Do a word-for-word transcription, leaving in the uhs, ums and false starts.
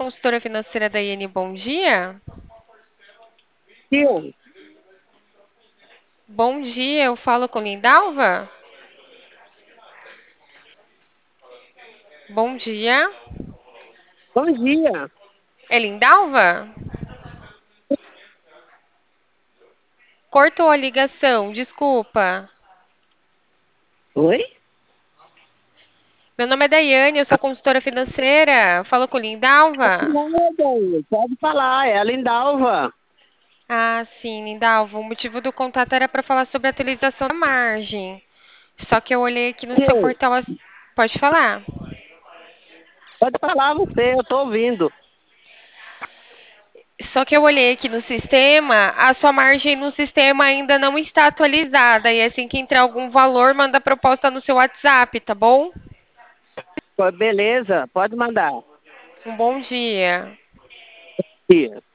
consultora financeira da I N, bom dia. Sim, Bom dia, eu falo com Lindalva? Bom dia. bom dia. É Lindalva? Cortou a ligação, desculpa. Oi? Meu nome é Daiane, eu sou consultora financeira. Falo com Lindalva? Nada, pode falar, é a Lindalva. Ah, sim, Lindalva. O motivo do contato era para falar sobre a atualização da margem. Só que eu olhei aqui no seu Sim, portal. as- Pode falar. pode falar você, eu estou ouvindo. Só que eu olhei aqui no sistema, a sua margem no sistema ainda não está atualizada. E assim que entrar algum valor, manda a proposta no seu WhatsApp, tá bom? Pô, beleza, pode mandar. Um bom dia. Sim.